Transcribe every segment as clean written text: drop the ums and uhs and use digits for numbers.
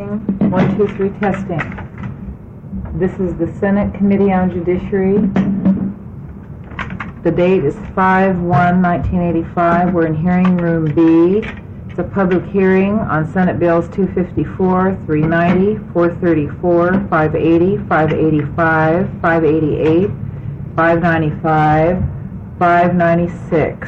1, 2, 3, testing. This is the Senate Committee on Judiciary. The date is 5/1/1985. We're in hearing room B. It's a public hearing on Senate Bills 254, 390, 434, 580, 585, 588, 595, 596.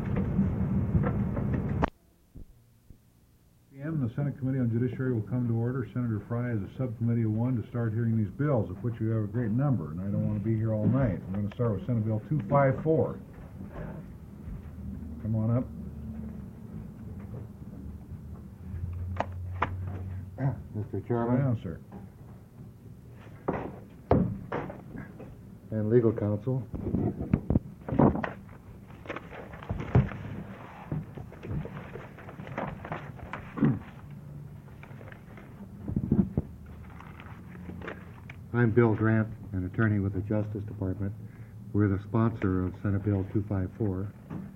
The Senate Committee on Judiciary will come to order. Senator Fry has a subcommittee of one to start hearing these bills, of which we have a great number, and I don't want to be here all night. We're going to start with Senate Bill 254. Come on up. Mr. Chairman. Sit down, sir. And legal counsel. I'm Bill Grant, an attorney with the Justice Department. We're the sponsor of Senate Bill 254.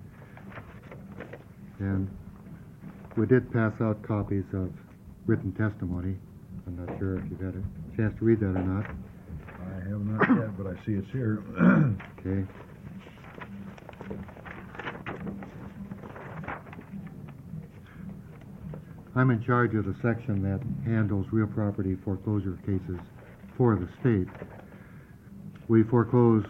And we did pass out copies of written testimony. I'm not sure if you've had a chance to read that or not. I have not yet, but I see it's here. Okay. I'm in charge of the section that handles real property foreclosure cases for the state. We foreclose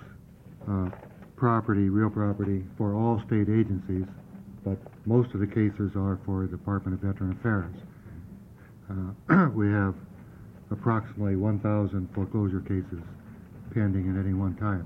real property, for all state agencies, but most of the cases are for the Department of Veteran Affairs. We have approximately 1,000 foreclosure cases pending at any one time.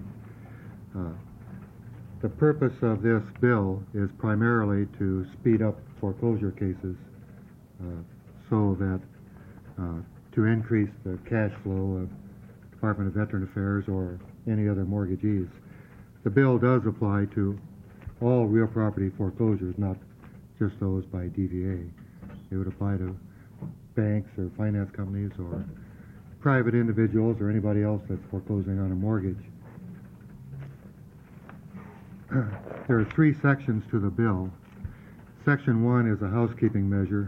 The purpose of this bill is primarily to speed up foreclosure cases so that to increase the cash flow of Department of Veteran Affairs or any other mortgagees. The bill does apply to all real property foreclosures, not just those by DVA. It would apply to banks or finance companies or private individuals or anybody else that's foreclosing on a mortgage. There are 3 sections to the bill. Section 1 is a housekeeping measure.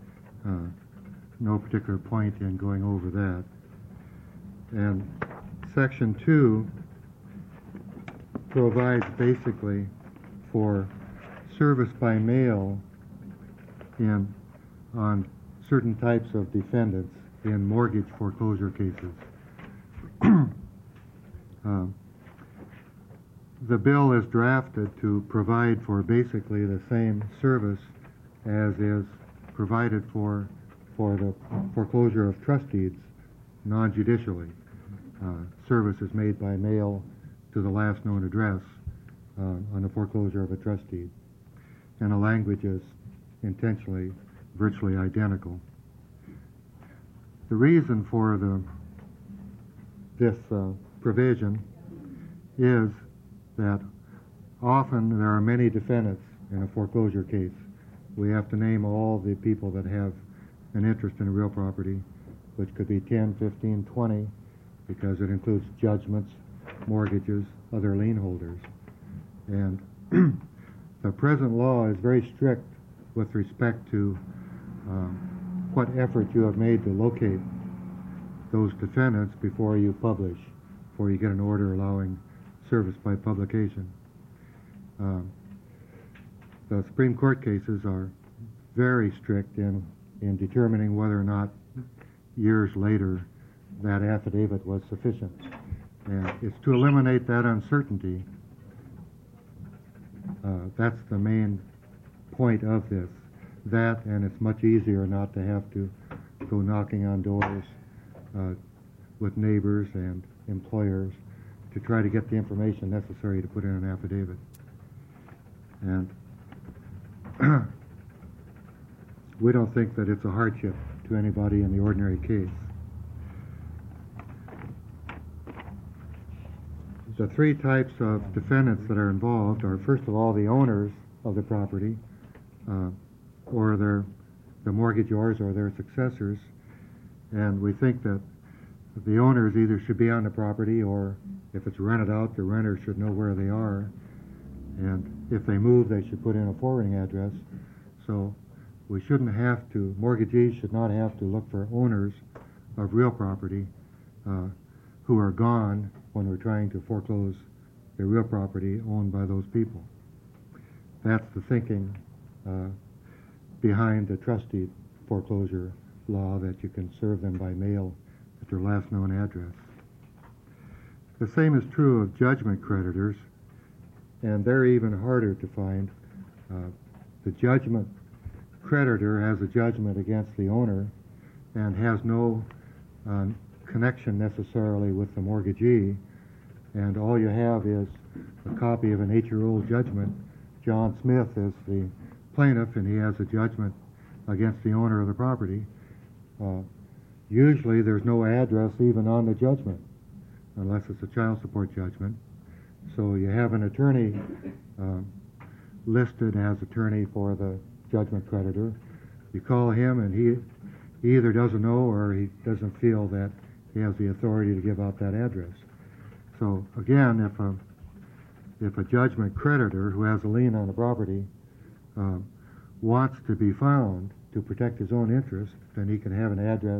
No particular point in going over that. And Section 2 provides basically for service by mail on certain types of defendants in mortgage foreclosure cases. The bill is drafted to provide for basically the same service as is provided for the foreclosure of trust deeds non-judicially. Service is made by mail to the last known address on the foreclosure of a trust deed. And the language is intentionally virtually identical. The reason for this provision is that often there are many defendants in a foreclosure case. We have to name all the people that have an interest in real property, which could be 10, 15, 20, because it includes judgments, mortgages, other lien holders. And the present law is very strict with respect to what effort you have made to locate those defendants before you publish, before you get an order allowing service by publication. The Supreme Court cases are very strict in determining whether or not years later that affidavit was sufficient. And it's to eliminate that uncertainty. That's the main point of this. That, and it's much easier not to have to go knocking on doors with neighbors and employers to try to get the information necessary to put in an affidavit. And we don't think that it's a hardship to anybody in the ordinary case. The 3 types of defendants that are involved are, first of all, the owners of the property, or the mortgagors or their successors. And we think that the owners either should be on the property, or if it's rented out, the renter should know where they are. And if they move, they should put in a forwarding address. So we shouldn't have to, mortgagees should not have to look for owners of real property who are gone when we're trying to foreclose a real property owned by those people. That's the thinking behind the trust deed foreclosure law, that you can serve them by mail at their last known address. The same is true of judgment creditors, and they're even harder to find. The judgment creditor has a judgment against the owner and has no connection necessarily with the mortgagee, and all you have is a copy of an 8-year-old judgment. John Smith is the plaintiff, and he has a judgment against the owner of the property. Usually there's no address even on the judgment, unless it's a child support judgment. So you have an attorney listed as attorney for the judgment creditor. You call him, and he either doesn't know or he doesn't feel that he has the authority to give out that address. So again, if a judgment creditor who has a lien on the property wants to be found to protect his own interest, then he can have an address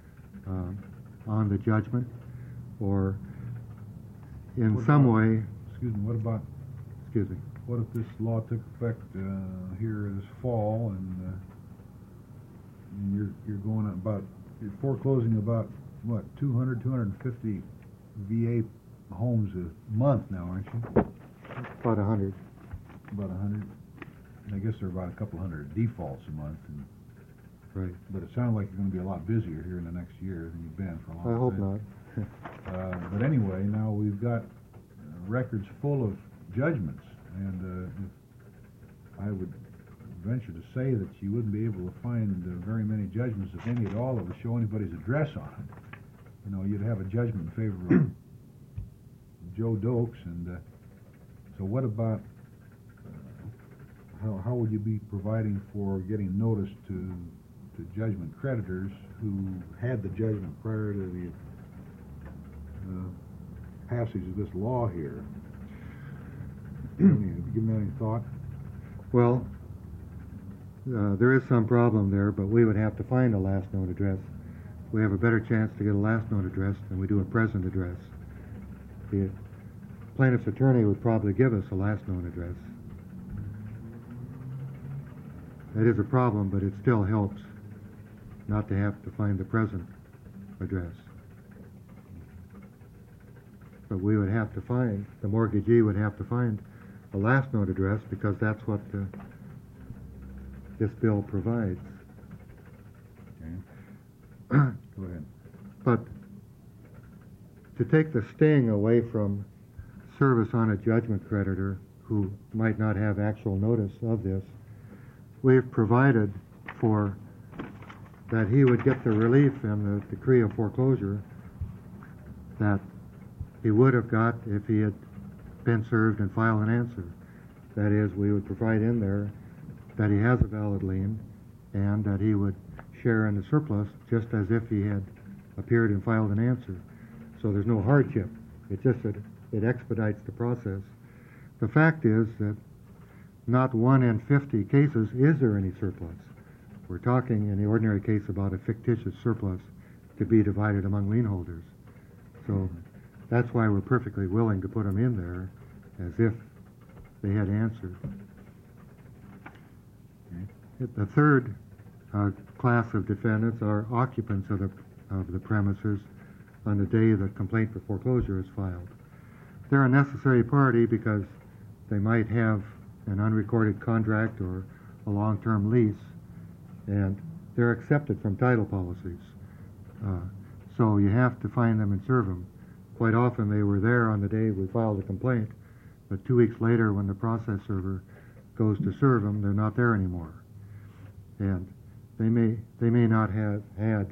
on the judgment, or in some way. Excuse me, what about, Excuse me. what if this law took effect here this fall, and you're going about, you're foreclosing about, what, 250 VA homes a month now, aren't you? About 100. About 100. And I guess there are about a couple hundred defaults a month. And, Right. but it sounds like you're going to be a lot busier here in the next year than you've been for a long time. I hope not. But anyway, now we've got records full of judgments, and if I would venture to say that you wouldn't be able to find very many judgments, if any at all, that would show anybody's address on it. You know, you'd have a judgment in favor of Joe Dokes, and so what about, how would you be providing for getting notice to judgment creditors who had the judgment prior to the passage of this law here? Have you given that any thought? Well, there is some problem there, but we would have to find a last known address. We have a better chance to get a last known address than we do a present address. The plaintiff's attorney would probably give us a last known address. That is a problem, but it still helps not to have to find the present address. But we would have to find, the mortgagee would have to find a last known address, because that's what this bill provides. Okay. Go ahead. But to take the sting away from service on a judgment creditor who might not have actual notice of this, we've provided for that he would get the relief in the decree of foreclosure that he would have got if he had been served and filed an answer. That is, we would provide in there that he has a valid lien and that he would share in the surplus just as if he had appeared and filed an answer. So there's no hardship. It's just that it expedites the process. The fact is that not 1 in 50 cases is there any surplus. We're talking in the ordinary case about a fictitious surplus to be divided among lien holders. So that's why we're perfectly willing to put them in there as if they had answered. Okay. The third class of defendants are occupants of the premises on the day the complaint for foreclosure is filed. They're a necessary party because they might have an unrecorded contract or a long-term lease, and they're accepted from title policies. So you have to find them and serve them. Quite often they were there on the day we filed the complaint, but 2 weeks later when the process server goes to serve them, they're not there anymore. And they may not have had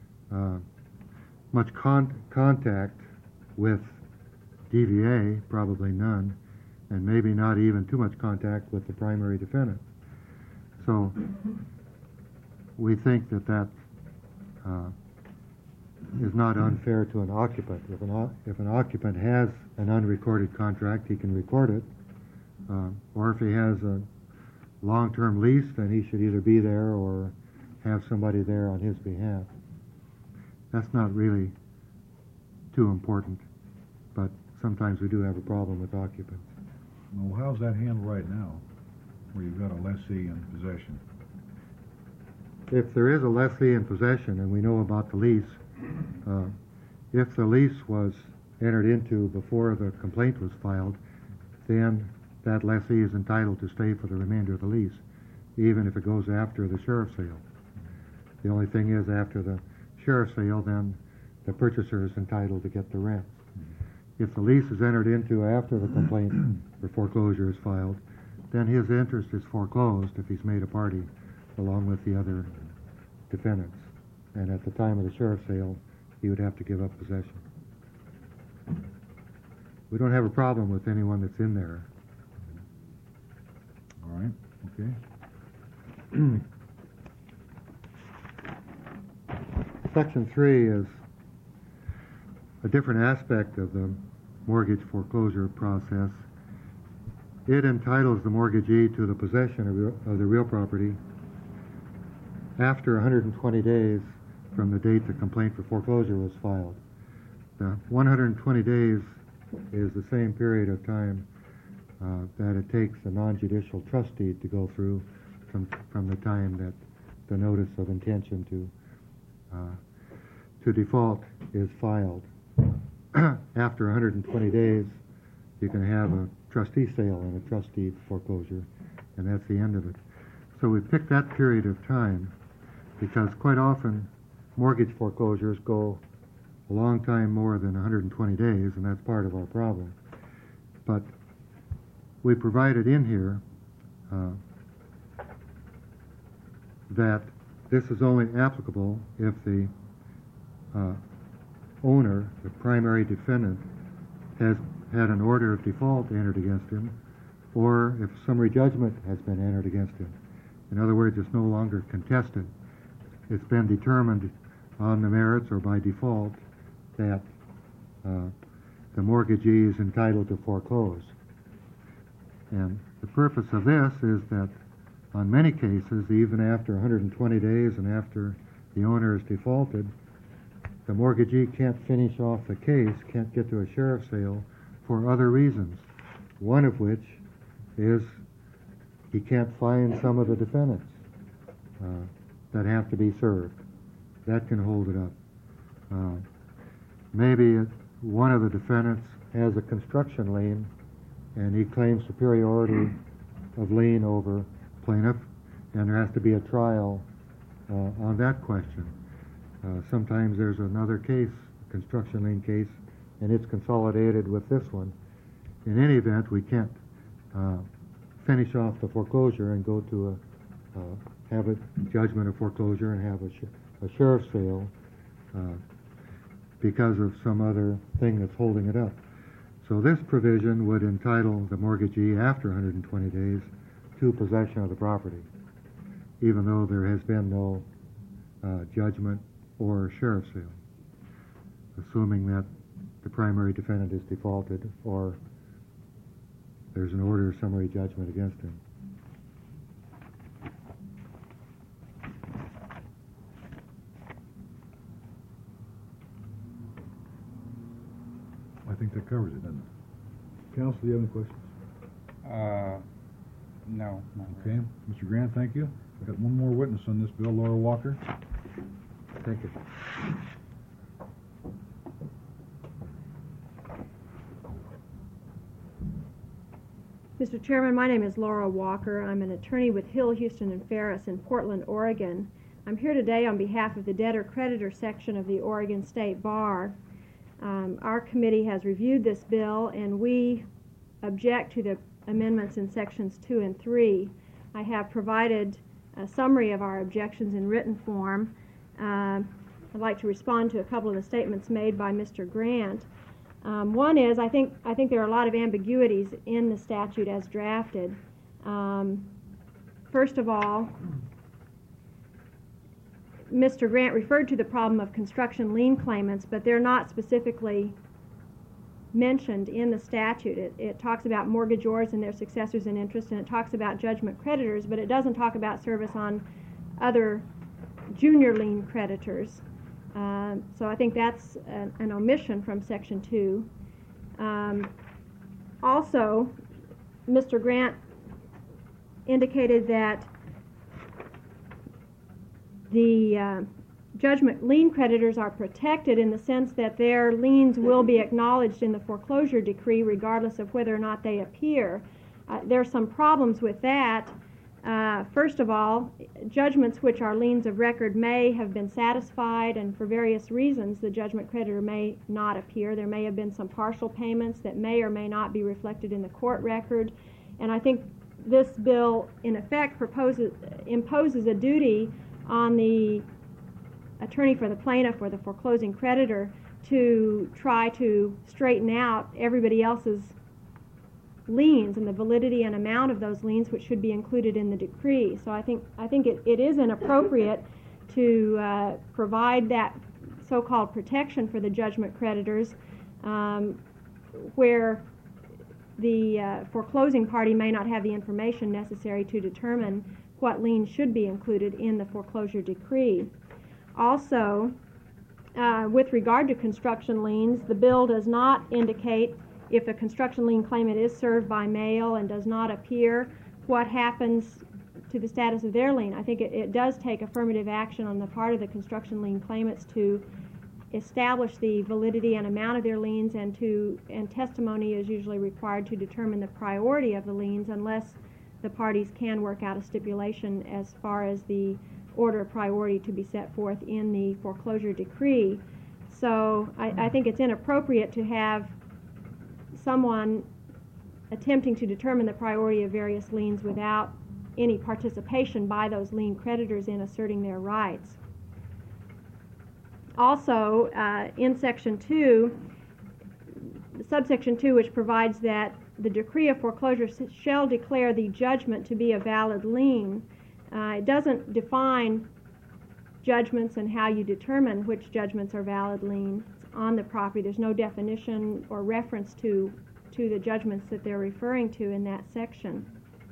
much contact with DVA, probably none, and maybe not even too much contact with the primary defendant. So we think that is not unfair to an occupant. If an occupant has an unrecorded contract, he can record it, or if he has a long-term lease, then he should either be there or have somebody there on his behalf. That's not really too important, but sometimes we do have a problem with occupants. Well, how's that handled right now, where you've got a lessee in possession? If there is a lessee in possession and we know about the lease, if the lease was entered into before the complaint was filed, then that lessee is entitled to stay for the remainder of the lease, even if it goes after the sheriff's sale. The only thing is, after the sheriff's sale, then the purchaser is entitled to get the rent. If the lease is entered into after the complaint for foreclosure is filed, then his interest is foreclosed if he's made a party along with the other defendants. And at the time of the sheriff's sale, he would have to give up possession. We don't have a problem with anyone that's in there. All right, okay. Section 3 is a different aspect of the mortgage foreclosure process. It entitles the mortgagee to the possession of the real property after 120 days from the date the complaint for foreclosure was filed. The 120 days is the same period of time that it takes a non-judicial trust deed to go through from the time that the notice of intention to default is filed. After 120 days, you can have a trustee sale and a trust deed foreclosure, and that's the end of it. So we picked that period of time because quite often mortgage foreclosures go a long time more than 120 days, and that's part of our problem. But we provided in here that this is only applicable if the owner, the primary defendant, has had an order of default entered against him, or if summary judgment has been entered against him. In other words, it's no longer contested. It's been determined on the merits or by default that the mortgagee is entitled to foreclose. And the purpose of this is that on many cases, even after 120 days and after the owner has defaulted, the mortgagee can't finish off the case, can't get to a sheriff's sale for other reasons, one of which is he can't find some of the defendants that have to be served. That can hold it up. Maybe one of the defendants has a construction lien and he claims superiority of lien over plaintiff, and there has to be a trial on that question. Sometimes there's another case, a construction lien case, and it's consolidated with this one. In any event, we can't finish off the foreclosure and go to have a judgment of foreclosure and have a sheriff's sale because of some other thing that's holding it up. So this provision would entitle the mortgagee after 120 days to possession of the property, even though there has been no judgment or sheriff's sale, assuming that the primary defendant is defaulted or there's an order of summary judgment against him. I think that covers it, doesn't it? Counsel, do you have any questions? No. Okay, Mr. Grant, thank you. I've got one more witness on this bill, Laura Walker. Thank you. Mr. Chairman, my name is Laura Walker. I'm an attorney with Hill, Houston, and Ferris in Portland, Oregon. I'm here today on behalf of the debtor-creditor section of the Oregon State Bar. Our committee has reviewed this bill, and we object to the amendments in sections 2 and 3. I have provided a summary of our objections in written form. I'd like to respond to a couple of the statements made by Mr. Grant. One is, I think there are a lot of ambiguities in the statute as drafted. First of all, Mr. Grant referred to the problem of construction lien claimants, but they're not specifically mentioned in the statute. It talks about mortgagors and their successors in interest, and it talks about judgment creditors, but it doesn't talk about service on other junior lien creditors. So I think that's an omission from Section 2. Also, Mr. Grant indicated that the judgment lien creditors are protected in the sense that their liens will be acknowledged in the foreclosure decree regardless of whether or not they appear. There are some problems with that. First of all, judgments which are liens of record may have been satisfied, and for various reasons the judgment creditor may not appear. There may have been some partial payments that may or may not be reflected in the court record, and I think this bill in effect imposes a duty on the attorney for the plaintiff or the foreclosing creditor to try to straighten out everybody else's liens and the validity and amount of those liens, which should be included in the decree. So I think it is inappropriate to provide that so-called protection for the judgment creditors where the foreclosing party may not have the information necessary to determine what liens should be included in the foreclosure decree. Also, with regard to construction liens, the bill does not indicate if a construction lien claimant is served by mail and does not appear, what happens to the status of their lien. I think it does take affirmative action on the part of the construction lien claimants to establish the validity and amount of their liens, and testimony is usually required to determine the priority of the liens unless the parties can work out a stipulation as far as the order of priority to be set forth in the foreclosure decree. So I think it's inappropriate to have someone attempting to determine the priority of various liens without any participation by those lien creditors in asserting their rights. Also, in Section 2, subsection 2, which provides that the decree of foreclosure shall declare the judgment to be a valid lien, it doesn't define judgments and how you determine which judgments are valid liens on the property. There's no definition or reference to the judgments that they're referring to in that section.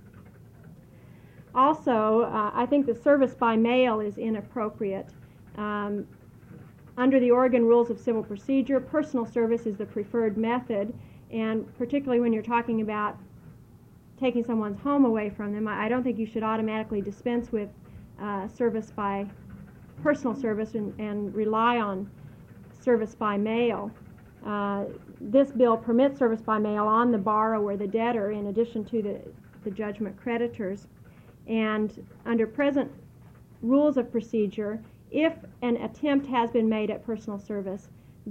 Also, I think the service by mail is inappropriate. Under the Oregon Rules of Civil Procedure, personal service is the preferred method, and particularly when you're talking about taking someone's home away from them, I don't think you should automatically dispense with service by personal service and rely on service by mail. This bill permits service by mail on the borrower, the debtor, in addition to the judgment creditors. And under present rules of procedure, if an attempt has been made at personal service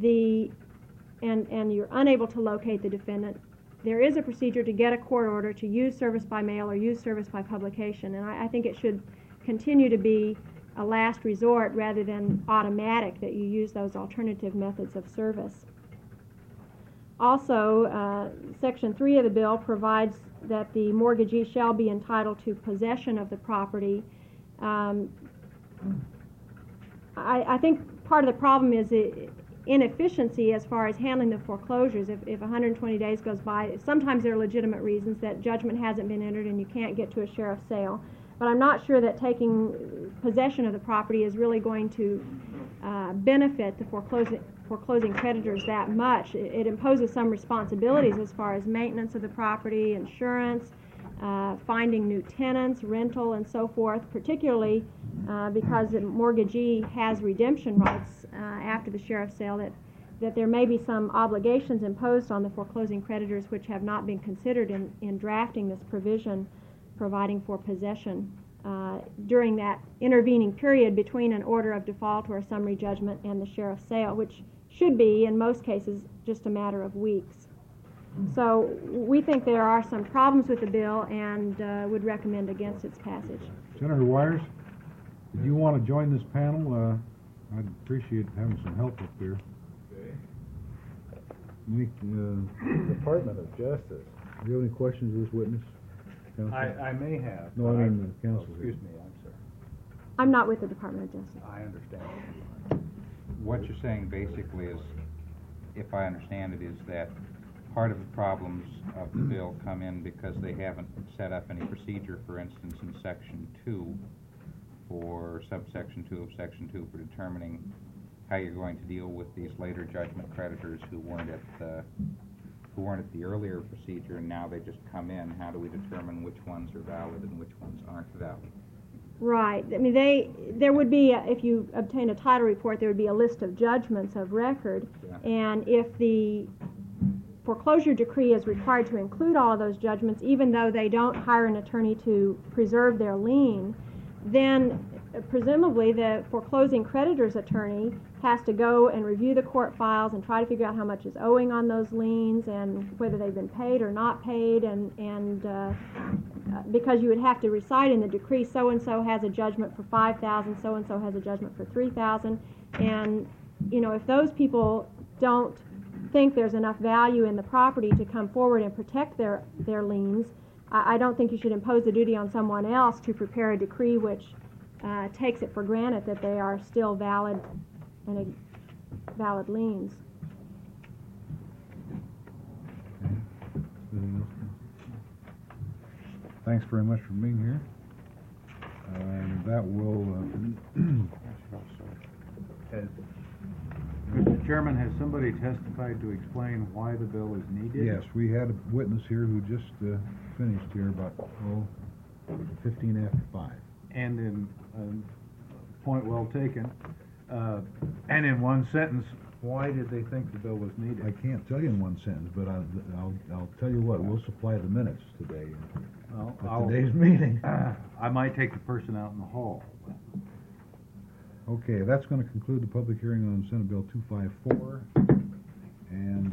and you're unable to locate the defendant, there is a procedure to get a court order to use service by mail or use service by publication. And I think it should continue to be a last resort rather than automatic that you use those alternative methods of service. Also, Section 3 of the bill provides that the mortgagee shall be entitled to possession of the property. I think part of the problem is inefficiency as far as handling the foreclosures. If 120 days goes by, sometimes there are legitimate reasons that judgment hasn't been entered and you can't get to a sheriff's sale. But I'm not sure that taking possession of the property is really going to benefit the foreclosing creditors that much. It imposes some responsibilities as far as maintenance of the property, insurance, finding new tenants, rental, and so forth, particularly because the mortgagee has redemption rights after the sheriff's sale, that there may be some obligations imposed on the foreclosing creditors which have not been considered in drafting this provision providing for possession during that intervening period between an order of default or a summary judgment and the sheriff's sale, which should be, in most cases, just a matter of weeks. So we think there are some problems with the bill and would recommend against its passage. Senator Wires, did you want to join this panel? I'd appreciate having some help up here. Okay. Department of Justice. Do you have any questions of this witness? Counsel? I may have. No, I mean the counsel. Excuse me, I'm sorry. I'm not with the Department of Justice. I understand. What you're saying basically is, if I understand it, is that part of the problems of the bill come in because they haven't set up any procedure, for instance, in Section 2 for subsection 2 of Section 2 for determining how you're going to deal with these later judgment creditors who weren't at the earlier procedure and now they just come in. How do we determine which ones are valid and which ones aren't valid? Right. I mean, there would be, if you obtain a title report, there would be a list of judgments of record, Yeah. and if the foreclosure decree is required to include all of those judgments, even though they don't hire an attorney to preserve their lien, then presumably the foreclosing creditor's attorney has to go and review the court files and try to figure out how much is owing on those liens and whether they've been paid or not paid, and because you would have to recite in the decree so-and-so has a judgment for $5,000, so-and-so has a judgment for $3,000, and if those people don't think there's enough value in the property to come forward and protect their liens, I don't think you should impose the duty on someone else to prepare a decree which takes it for granted that they are still valid and valid liens. Anything else? Thanks very much for being here. That will, Mr. Chairman, has somebody testified to explain why the bill is needed? yes, we had a witness here who just finished here about, 15 after 5. And in, point well taken, and in one sentence, why did they think the bill was needed? I can't tell you in one sentence, but I'll tell you what, we'll supply the minutes today Well, at today's meeting. I might take the person out in the hall. Okay, that's going to conclude the public hearing on Senate Bill 254. And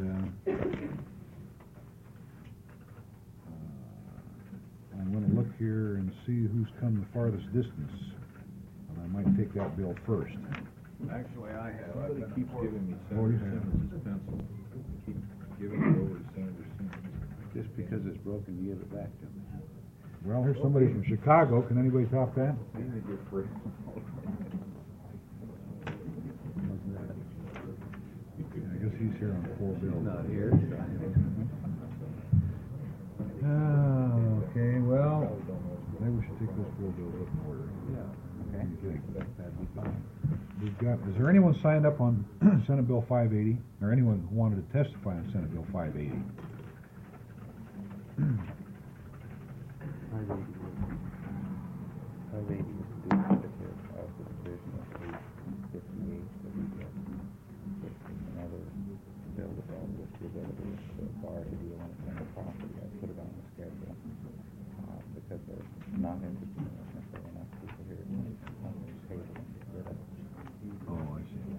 I'm going to look here and see who's come the farthest distance. And I might take that bill first. Actually, I have. Somebody keeps giving me Oh, you Senator have. Simmons' pencil. Keep giving it over to Senator Simmons. Just because it's broken, you give it back to me. Well, here's somebody from Chicago. Can anybody top that? Seem to get free. I guess he's here on 4 bills. Not here. Okay, well, maybe we should take those 4 bills up in order. Okay. What do you think? That'd be fine. We've got, is there anyone signed up on Senate Bill 580, or anyone who wanted to testify on Senate Bill 580? 580 is duplicative of the provision of 858 that we did. Which is another bill that dealt with the ability of the bar to deal on its own property. I put it on the schedule because there's not interested in it necessarily enough people here to make the table and get rid of it. Oh, I see.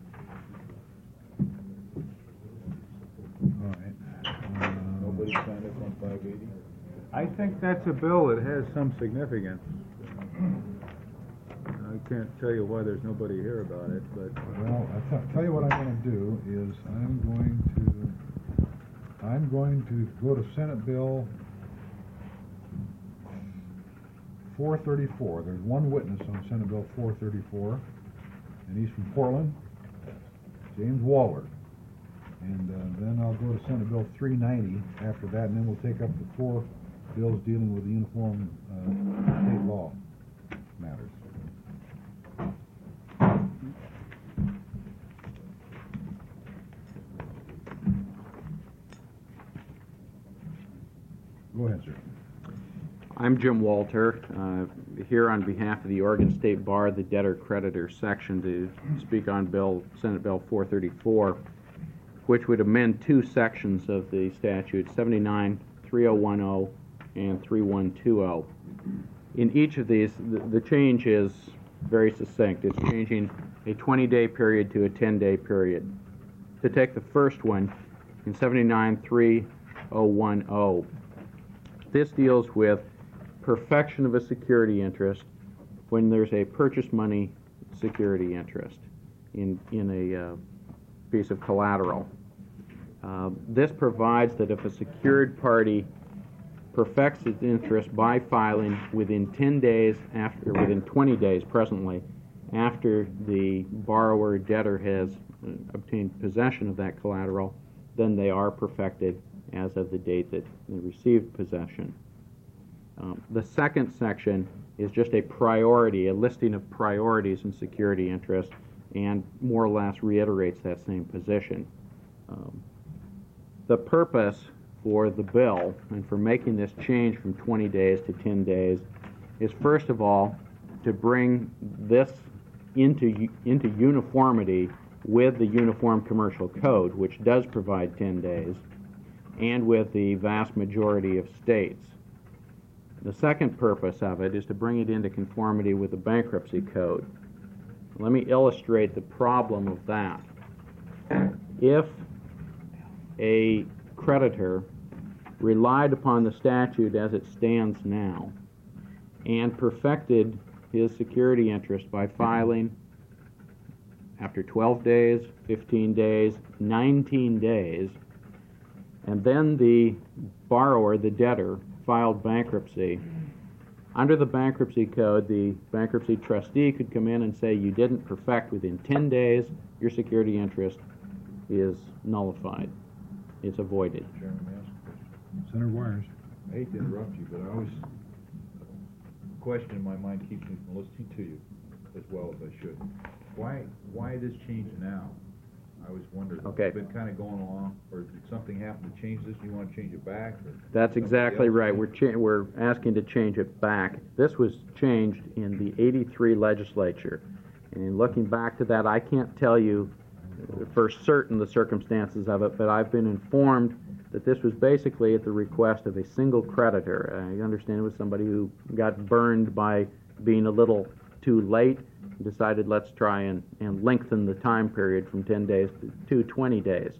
All right. Nobody signed up on 580? I think that's a bill that has some significance. I can't tell you why there's nobody here about it, but Well, I'll tell you what I'm going to do is I'm going to go to Senate Bill 434. There's one witness on Senate Bill 434, and he's from Portland, James Waller. And then I'll go to Senate Bill 390 after that, and then we'll take up the 4 bills dealing with the uniform state law matters. Go ahead, sir. I'm Jim Walter, here on behalf of the Oregon State Bar, the debtor-creditor section, to speak on Senate Bill 434, which would amend 2 sections of the statute, 79-3010 and 3120. In each of these, the change is very succinct. It's changing a 20-day period to a 10-day period. To take the first one, in 79-3010, this deals with perfection of a security interest when there's a purchase money security interest in a piece of collateral. This provides that if a secured party perfects its interest by filing within 10 days after, within 20 days presently, after the borrower debtor has obtained possession of that collateral, then they are perfected as of the date that they received possession. The second section is just a priority, a listing of priorities in security interest, and more or less reiterates that same position. The purpose for the bill and for making this change from 20 days to 10 days is, first of all, to bring this into uniformity with the Uniform Commercial Code, which does provide 10 days, and with the vast majority of states. The second purpose of it is to bring it into conformity with the Bankruptcy Code. Let me illustrate the problem of that. If a creditor relied upon the statute as it stands now and perfected his security interest by filing after 12 days, 15 days, 19 days, and then the borrower, the debtor, filed bankruptcy, under the Bankruptcy Code, the bankruptcy trustee could come in and say, you didn't perfect within 10 days, your security interest is nullified. It's avoided. Chairman, may I ask a question? Senator Wires. I hate to interrupt you, but I always, a question in my mind keeps me from listening to you as well as I should. Why this change now? I always wondered. Okay. It's been kind of going along, or did something happen to change this? You want to change it back? Or That's somebody exactly else? right. We're asking to change it back. This was changed in the '83 legislature. And in looking back to that, I can't tell you for certain the circumstances of it, but I've been informed that this was basically at the request of a single creditor. I understand it was somebody who got burned by being a little too late, decided let's try and lengthen the time period from 10 days to 20 days.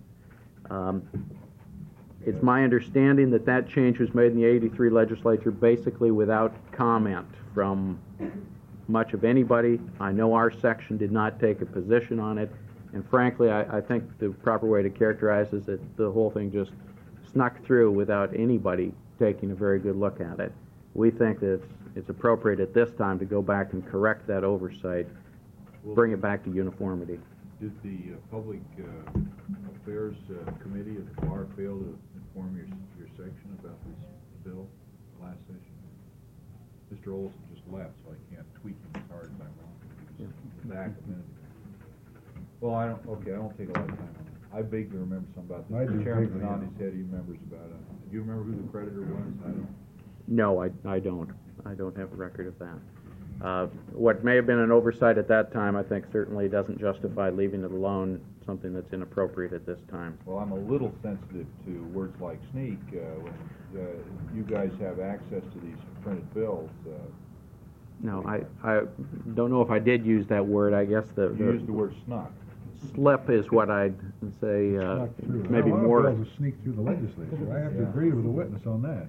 It's my understanding that that change was made in the '83 legislature basically without comment from much of anybody. I know our section did not take a position on it, and frankly, I think the proper way to characterize is that the whole thing just snuck through without anybody taking a very good look at it. We think that it's appropriate at this time to go back and correct that oversight, bring it back to uniformity. Did the Public Affairs Committee of the bar fail to inform your section about this bill last session? Mr. Olson just left, so I can't tweak him as hard as I want. He was back a minute ago. Well, I don't take a lot of time on it. I vaguely remember something about this. I do The chairman's vaguely, nodding yeah. his head, he remembers about it. Do you remember who the creditor was? I don't. No, I don't. I don't have a record of that. What may have been an oversight at that time, I think certainly doesn't justify leaving it alone, something that's inappropriate at this time. Well, I'm a little sensitive to words like sneak. When you guys have access to these printed bills, No, I don't know if I did use that word. I guess you used the word snuck. slip is what I'd say, Snuck through. maybe A lot of more. bills will sneak through the legislature. I have to Yeah. agree with the witness on that.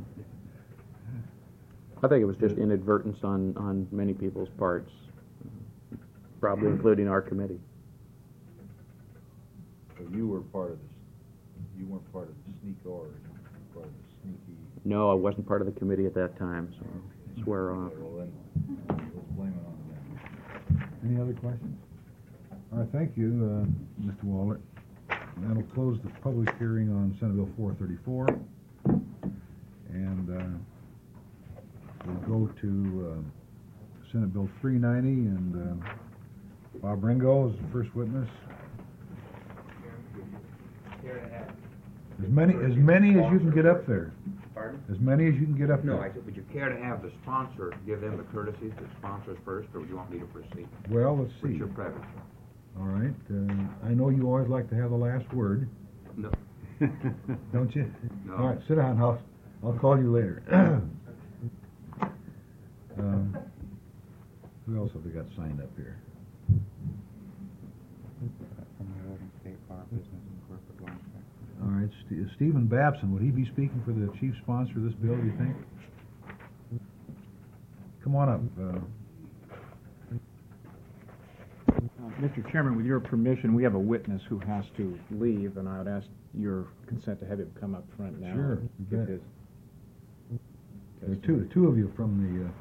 I think it was just inadvertence on many people's parts, probably including our committee. So you were part of this. You weren't part of the sneak or part of the sneaky. No, I wasn't part of the committee at that time, so swear off. Well, then, let's blame it on them. Any other questions? All right, thank you, Mr. Waller. And that'll close the public hearing on Senate Bill 434. And we'll go to Senate Bill 390, and Bob Ringo is the first witness. As many as you can get up there. Pardon? As many as you can get up there. No, I said, would you care to have the sponsor give them the courtesy to sponsor us first, or would you want me to proceed? Well, let's What's see. your preference? All right. I know you always like to have the last word, No, don't you? No. All right, sit down. I'll call you later. Who else have we got signed up here? All right, Stephen Babson, would he be speaking for the chief sponsor of this bill, do you think? Come on up. Mr. Chairman, with your permission, we have a witness who has to leave, and I would ask your consent to have him come up front now. Sure, and you give bet. his There are testimony. two of you from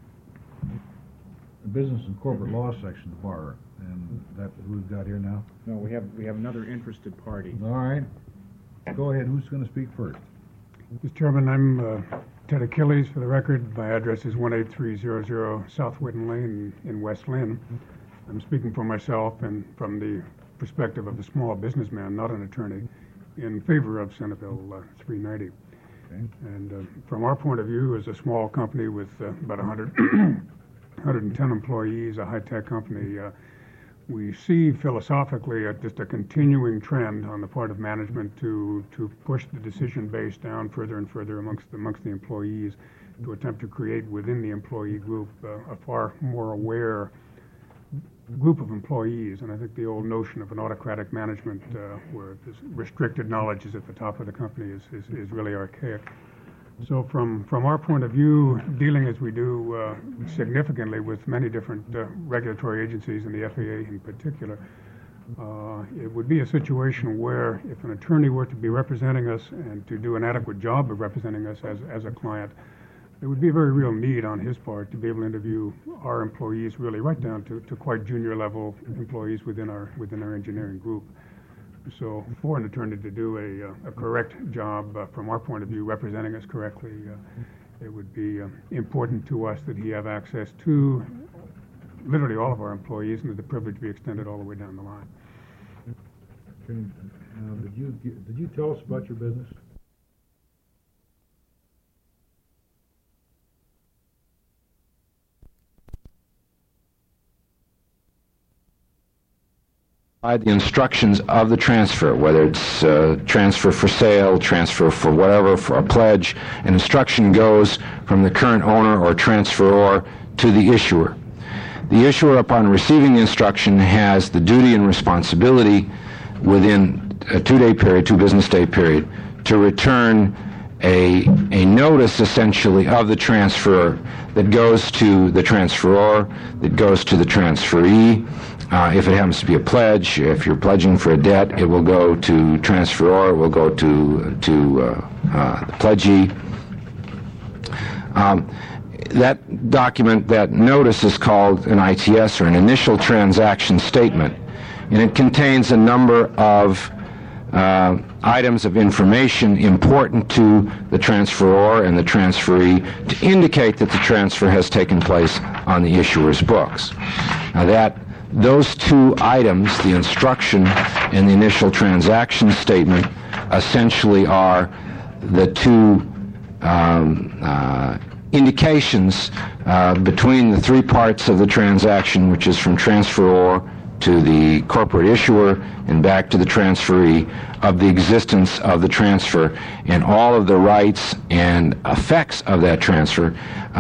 the Business and Corporate Law section of the bar, and that's who we've got here now. No, we have another interested party. All right. Go ahead, who's going to speak first? Mr. Chairman, I'm Ted Achilles, for the record. My address is 18300 South Whitten Lane in West Lynn. I'm speaking for myself and from the perspective of a small businessman, not an attorney, in favor of Senate Bill 390. Okay. And from our point of view, as a small company with about 110 employees, a high-tech company, we see philosophically just a continuing trend on the part of management to push the decision base down further and further amongst the employees, to attempt to create within the employee group a far more aware group of employees. And I think the old notion of an autocratic management where this restricted knowledge is at the top of the company is really archaic. So from our point of view, dealing as we do significantly with many different regulatory agencies, and the FAA in particular, it would be a situation where if an attorney were to be representing us and to do an adequate job of representing us as a client, there would be a very real need on his part to be able to interview our employees really right down to quite junior level employees within our engineering group. So for an attorney to do a correct job from our point of view, representing us correctly, it would be important to us that he have access to literally all of our employees, and that the privilege be extended all the way down the line. Okay. Now, did you tell us about your business? The instructions of the transfer, whether it's transfer for sale, transfer for whatever, for a pledge, an instruction goes from the current owner or transferor to the issuer. The issuer, upon receiving the instruction, has the duty and responsibility within a 2-day period, 2 business day period, to return a notice essentially of the transfer that goes to the transferor, that goes to the transferee. If it happens to be a pledge, if you're pledging for a debt, it will go to transferor, it will go to the pledgee. That document, that notice, is called an ITS, or an initial transaction statement, and it contains a number of items of information important to the transferor and the transferee to indicate that the transfer has taken place on the issuer's books. Now those 2 items, the instruction and the initial transaction statement, essentially are the 2 indications between the 3 parts of the transaction, which is from transferor to the corporate issuer and back to the transferee, of the existence of the transfer, and all of the rights and effects of that transfer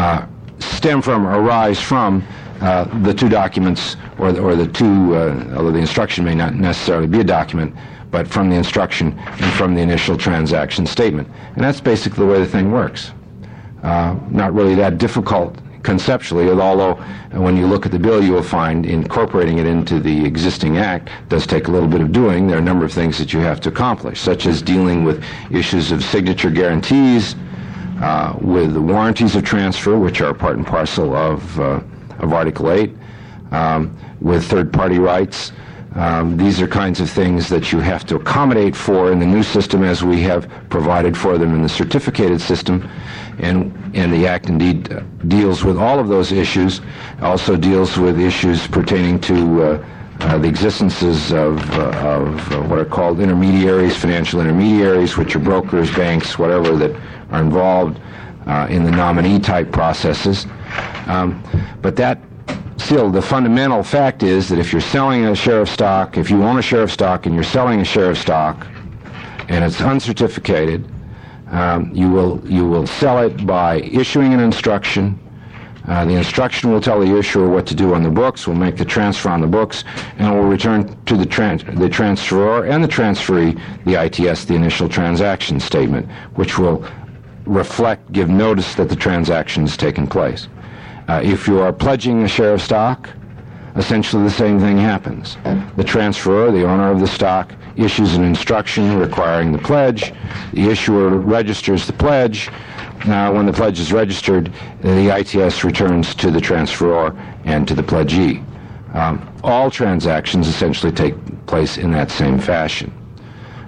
arise from the 2 documents, or the 2, although the instruction may not necessarily be a document, but from the instruction and from the initial transaction statement. And that's basically the way the thing works. Not really that difficult conceptually, although when you look at the bill, you will find incorporating it into the existing act does take a little bit of doing. There are a number of things that you have to accomplish, such as dealing with issues of signature guarantees, with the warranties of transfer, which are part and parcel of Article 8, with third-party rights. These are kinds of things that you have to accommodate for in the new system, as we have provided for them in the certificated system. And the Act indeed deals with all of those issues. Also deals with issues pertaining to the existences of what are called intermediaries, financial intermediaries, which are brokers, banks, whatever, that are involved in the nominee-type processes. But that still, the fundamental fact is that if you're selling a share of stock, if you own a share of stock and you're selling a share of stock, and it's uncertificated, you will sell it by issuing an instruction. The instruction will tell the issuer what to do on the books, will make the transfer on the books, and will return to the transferor and the transferee the ITS, the initial transaction statement, which will give notice that the transaction has taken place. If you are pledging a share of stock, essentially the same thing happens. The transferor, the owner of the stock, issues an instruction requiring the pledge. The issuer registers the pledge. When the pledge is registered, the ITS returns to the transferor and to the pledgee. All transactions essentially take place in that same fashion.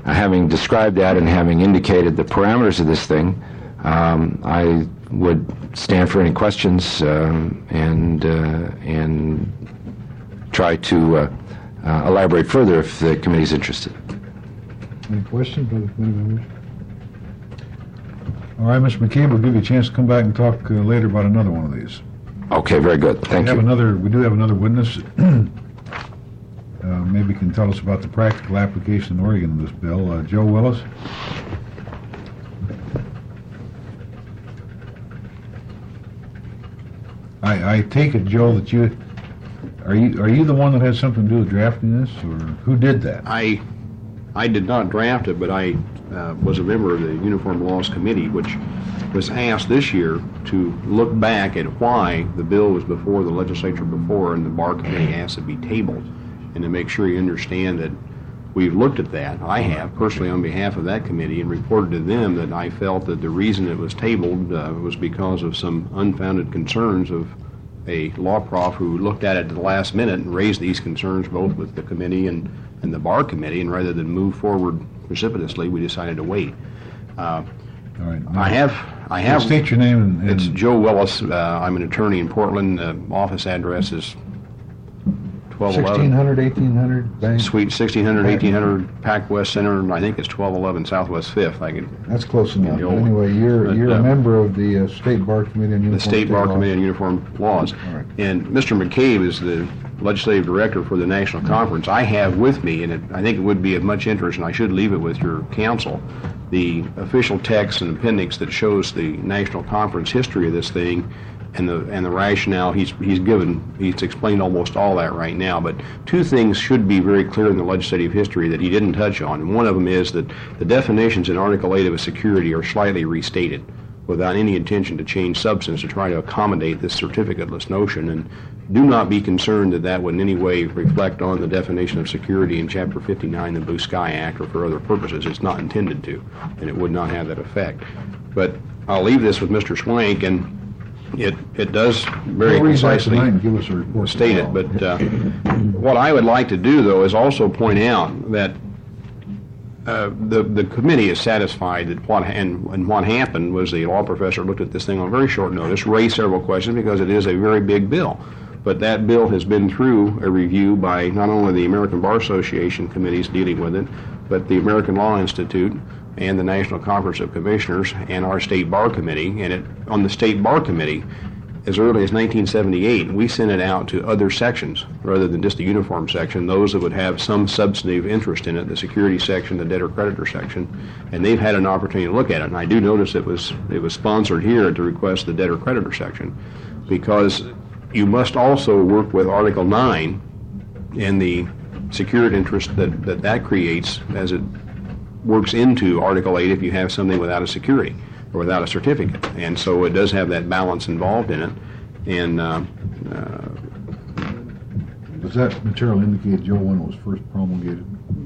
having described that and having indicated the parameters of this thing, I would stand for any questions and try to elaborate further if the committee is interested. Any questions by the committee members? All right, Mr. McCabe, we'll give you a chance to come back and talk later about another one of these. Okay, very good. Thank you. We do have another witness. Maybe can tell us about the practical application in Oregon of this bill. Joe Willis. I take it, Joe, that you are you the one that has something to do with drafting this, or who did that? I did not draft it, but I was a member of the Uniform Laws Committee, which was asked this year to look back at why the bill was before the legislature before, and the Bar Committee asked it be tabled, and to make sure you understand that we've looked at that. I have, personally, on behalf of that committee, and reported to them that I felt that the reason it was tabled was because of some unfounded concerns of a law prof who looked at it at the last minute and raised these concerns both with the committee and the Bar Committee, and rather than move forward precipitously, we decided to wait. All right. I have. State your name and It's Joe Willis. I'm an attorney in Portland. Office address is 1211. 1600, 1800 Bank. Suite 1600, 1800, Pac West Center, and I think it's 1211 Southwest 5th. That's close enough. But Anyway, you're a member of the State Bar Committee on Uniform the State Bar Laws. Committee on Uniform Laws. All right. And Mr. McCabe is the legislative director for the National Conference. I have with me, and I think it would be of much interest, and I should leave it with your counsel, the official text and appendix that shows the National Conference history of this thing and the rationale he's given. He's explained almost all that right now, but two things should be very clear in the legislative history that he didn't touch on, and one of them is that the definitions in Article 8 of a security are slightly restated without any intention to change substance to try to accommodate this certificateless notion, and do not be concerned that that would in any way reflect on the definition of security in Chapter 59 of the Blue Sky Act or for other purposes. It's not intended to, and it would not have that effect. But I'll leave this with Mr. Swank, and it does very concisely give us a report state it. But what I would like to do, though, is also point out that the committee is satisfied that what happened was the law professor looked at this thing on very short notice, raised several questions because it is a very big bill. But that bill has been through a review by not only the American Bar Association committees dealing with it, but the American Law Institute and the National Conference of Commissioners and our State Bar Committee. And on the State Bar Committee, as early as 1978, we sent it out to other sections rather than just the uniform section, those that would have some substantive interest in it, the security section, the debtor-creditor section, and they've had an opportunity to look at it. And I do notice it was sponsored here at the request of the debtor-creditor section, because you must also work with Article 9 and the secured interest that creates as it works into Article 8 if you have something without a security or without a certificate. And so it does have that balance involved in it. And does that material indicate, Joe, when it was first promulgated?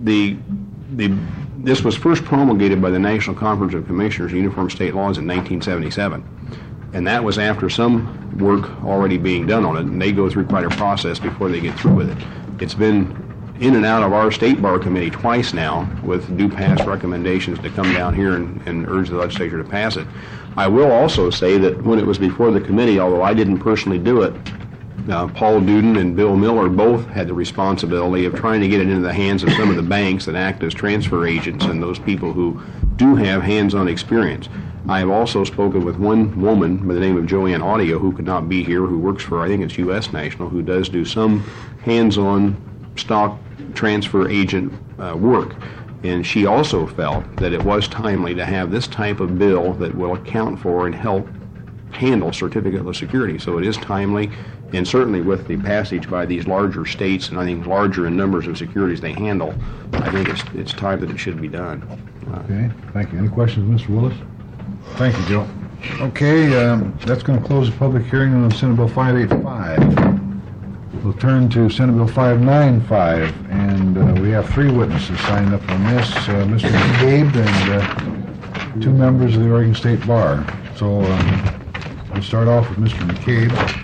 This was first promulgated by the National Conference of Commissioners of Uniform State Laws in 1977. And that was after some work already being done on it, and they go through quite a process before they get through with it. It's been in and out of our State Bar Committee twice now with due pass recommendations to come down here and urge the legislature to pass it. I will also say that when it was before the committee, although I didn't personally do it, Paul Duden and Bill Miller both had the responsibility of trying to get it into the hands of some of the banks that act as transfer agents and those people who do have hands-on experience. I have also spoken with one woman by the name of Joanne Audio, who could not be here, who works for, I think it's U.S. National, who does do some hands-on stock transfer agent work. And she also felt that it was timely to have this type of bill that will account for and help handle certificateless security. So it is timely, and certainly with the passage by these larger states, and I think larger in numbers of securities they handle, I think it's time that it should be done. Okay, thank you. Any questions, Mr. Willis? Thank you, Joe. Okay, that's going to close the public hearing on Senate Bill 585. We'll turn to Senate Bill 595, and we have three witnesses signed up on this, Mr. McCabe and two members of the Oregon State Bar. So we'll start off with Mr. McCabe.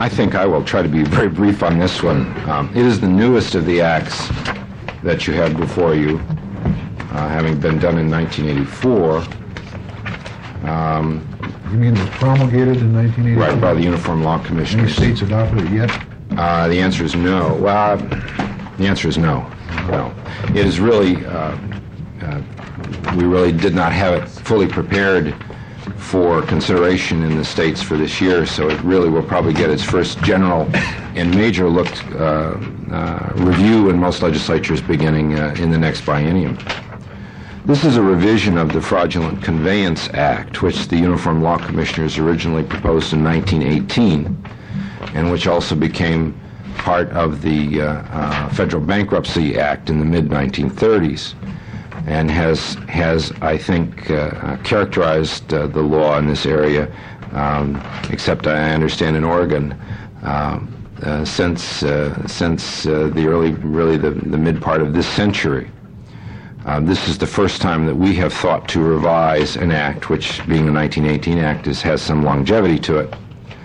I think I will try to be very brief on this one. It is the newest of the acts that you have before you, having been done in 1984. You mean it was promulgated in 1984? Right, by the Uniform Law Commissioners. Any states adopted it yet? The answer is no. Well, the answer is no. No. It is really, we really did not have it fully prepared for consideration in the states for this year, so it really will probably get its first general and major review in most legislatures beginning in the next biennium. This is a revision of the Fraudulent Conveyance Act, which the Uniform Law Commissioners originally proposed in 1918, and which also became part of the Federal Bankruptcy Act in the mid-1930s, and has I think, characterized the law in this area, except I understand in Oregon, since the mid part of this century. This is the first time that we have thought to revise an act, which, being the 1918 Act, has some longevity to it.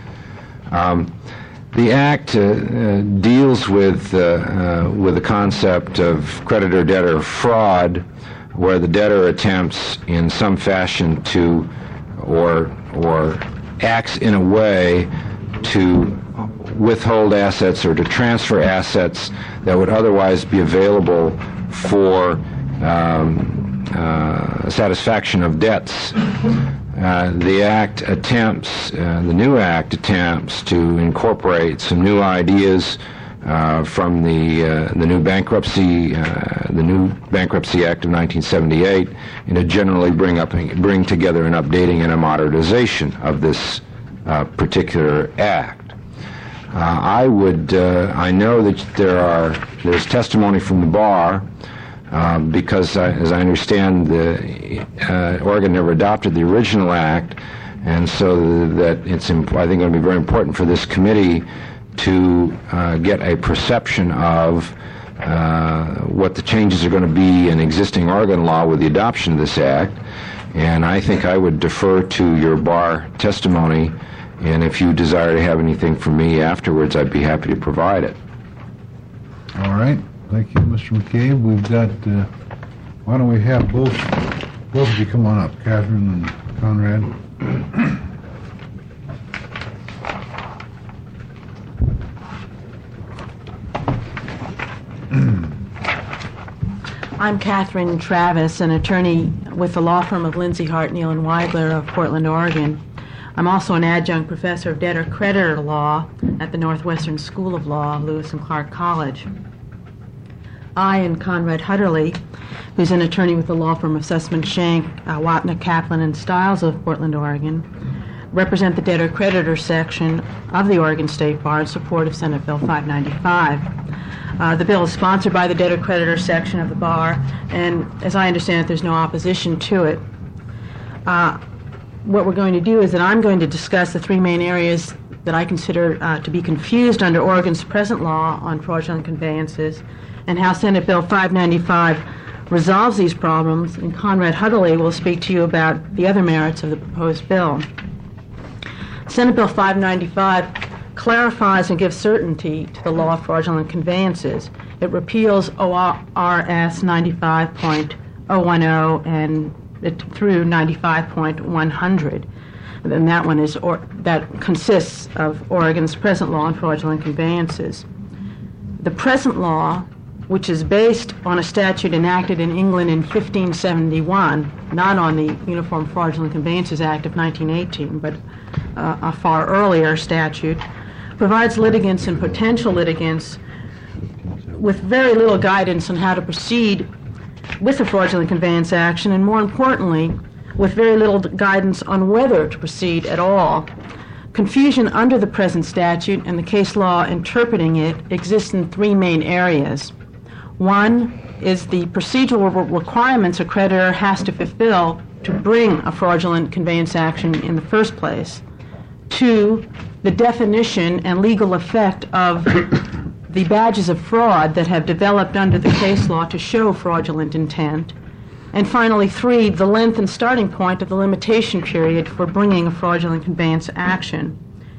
The Act deals with the concept of creditor-debtor fraud, where the debtor attempts in some fashion to, or acts in a way to withhold assets or to transfer assets that would otherwise be available for satisfaction of debts. The Act attempts, the new Act attempts to incorporate some new ideas from the new Bankruptcy Act of 1978, and to generally bring together an updating and a modernization of this particular Act. I know that there's testimony from the bar. Because, as I understand, Oregon never adopted the original Act, and so that it's, I think, going to be very important for this committee to get a perception of what the changes are going to be in existing Oregon law with the adoption of this Act. And I think I would defer to your bar testimony, and if you desire to have anything from me afterwards, I'd be happy to provide it. All right. Thank you, Mr. McCabe. We've got, why don't we have both of you come on up, Catherine and Conrad. I'm Catherine Travis, an attorney with the law firm of Lindsay Hart, Neal & Weidler of Portland, Oregon. I'm also an adjunct professor of debtor-creditor law at the Northwestern School of Law, Lewis and Clark College. I and Conrad Hutterly, who's an attorney with the law firm of Sussman Shank, Watna, Kaplan, and Stiles of Portland, Oregon, represent the debtor-creditor section of the Oregon State Bar in support of Senate Bill 595. The bill is sponsored by the debtor-creditor section of the bar, and as I understand it, there's no opposition to it. What we're going to do is that I'm going to discuss the three main areas that I consider to be confused under Oregon's present law on fraudulent conveyances, and how Senate Bill 595 resolves these problems, and Conrad Hutterly will speak to you about the other merits of the proposed bill. Senate Bill 595 clarifies and gives certainty to the law of fraudulent conveyances. It repeals ORS 95.010 and through 95.100. And that one is that consists of Oregon's present law on fraudulent conveyances. The present law, which is based on a statute enacted in England in 1571, not on the Uniform Fraudulent Conveyances Act of 1918, but a far earlier statute, provides litigants and potential litigants with very little guidance on how to proceed with a fraudulent conveyance action, and more importantly, with very little guidance on whether to proceed at all. Confusion under the present statute and the case law interpreting it exists in three main areas. One is the procedural requirements a creditor has to fulfill to bring a fraudulent conveyance action in the first place. Two, the definition and legal effect of the badges of fraud that have developed under the case law to show fraudulent intent. And finally, three, the length and starting point of the limitation period for bringing a fraudulent conveyance action.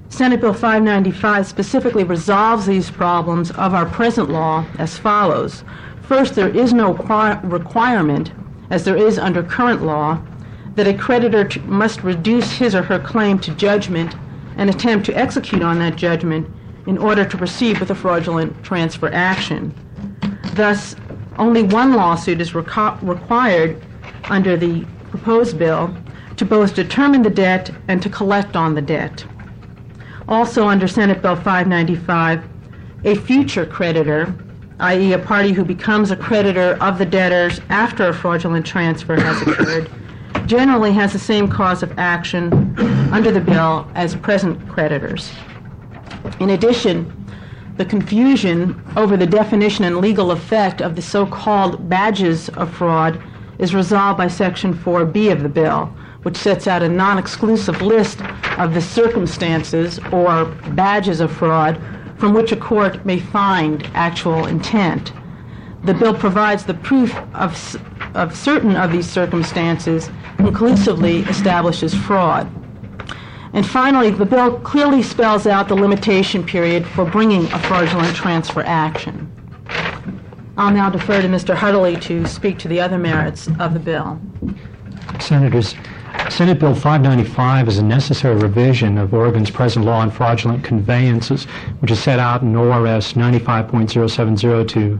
Senate Bill 595 specifically resolves these problems of our present law as follows. First, there is no requirement, as there is under current law, that a creditor must reduce his or her claim to judgment and attempt to execute on that judgment in order to proceed with a fraudulent transfer action. Thus, only one lawsuit is required under the proposed bill to both determine the debt and to collect on the debt. Also under Senate Bill 595, a future creditor, i.e. a party who becomes a creditor of the debtors after a fraudulent transfer has occurred, generally has the same cause of action under the bill as present creditors. In addition, the confusion over the definition and legal effect of the so-called badges of fraud is resolved by Section 4B of the bill, which sets out a non-exclusive list of the circumstances or badges of fraud from which a court may find actual intent. The bill provides the proof of certain of these circumstances conclusively establishes fraud. And finally, the bill clearly spells out the limitation period for bringing a fraudulent transfer action. I'll now defer to Mr. Huddley to speak to the other merits of the bill. Senators, Senate Bill 595 is a necessary revision of Oregon's present law on fraudulent conveyances, which is set out in ORS 95.070 to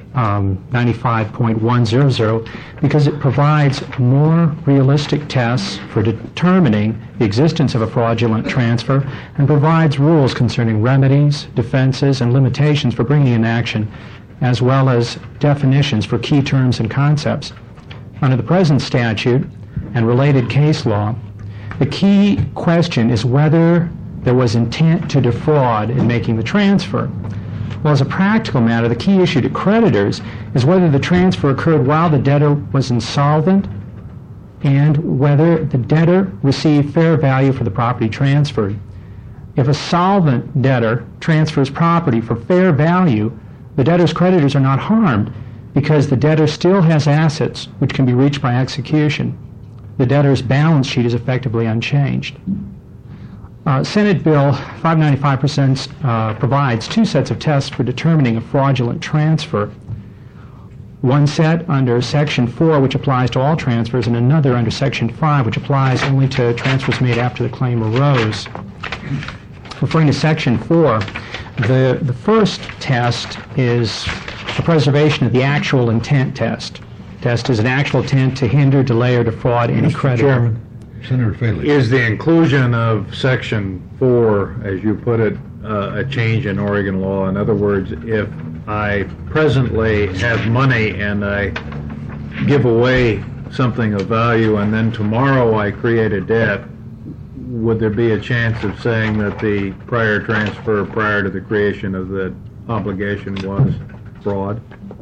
95.100, because it provides more realistic tests for determining the existence of a fraudulent transfer and provides rules concerning remedies, defenses, and limitations for bringing an action, as well as definitions for key terms and concepts. Under the present statute and related case law, the key question is whether there was intent to defraud in making the transfer. Well, as a practical matter, the key issue to creditors is whether the transfer occurred while the debtor was insolvent and whether the debtor received fair value for the property transferred. If a solvent debtor transfers property for fair value, the debtor's creditors are not harmed because the debtor still has assets which can be reached by execution. The debtor's balance sheet is effectively unchanged. Senate Bill 595 provides two sets of tests for determining a fraudulent transfer. One set under Section 4, which applies to all transfers, and another under Section 5, which applies only to transfers made after the claim arose. Referring to Section 4, the first test is the preservation of the actual intent test. Test is an actual intent to hinder, delay, or defraud any creditor. Chairman, Senator Faley. is the inclusion of Section 4, as you put it, a change in Oregon law? In other words, if I presently have money and I give away something of value and then tomorrow I create a debt, would there be a chance of saying that the prior transfer prior to the creation of the obligation was fraud?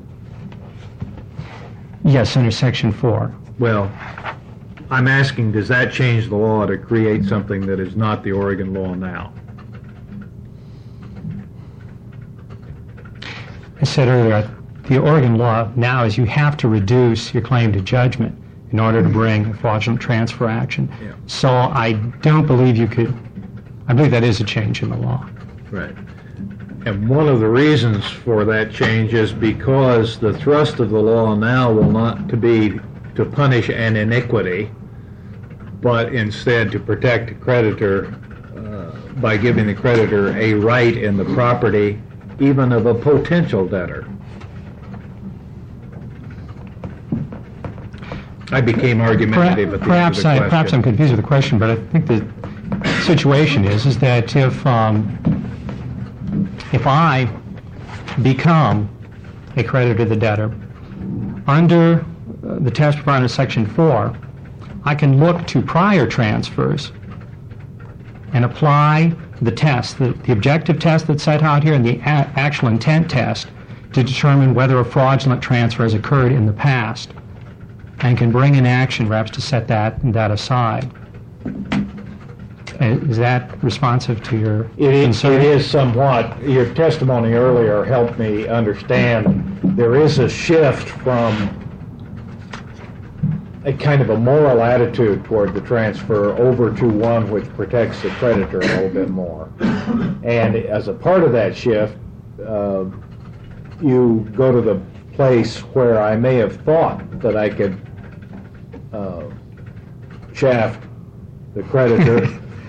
Yes, under Section 4. Well, I'm asking, does that change the law to create something that is not the Oregon law now? I said earlier, the Oregon law now is you have to reduce your claim to judgment in order to bring a fraudulent transfer action. Yeah. So I don't believe you could, I believe that is a change in the law. Right. And one of the reasons for that change is because the thrust of the law now will not to be to punish an iniquity, but instead to protect the creditor by giving the creditor a right in the property, even of a potential debtor. I became argumentative at the end of the question. Perhaps I'm confused with the question, but I think the situation is that if I become a creditor to the debtor, under the test provided in Section 4, I can look to prior transfers and apply the test, the objective test that's set out here and the actual intent test to determine whether a fraudulent transfer has occurred in the past, and can bring an action perhaps to set that aside. Is that responsive to your concern? It is somewhat. Your testimony earlier helped me understand there is a shift from a kind of a moral attitude toward the transfer over to one which protects the creditor a little bit more. And as a part of that shift, you go to the place where I may have thought that I could shaft the creditor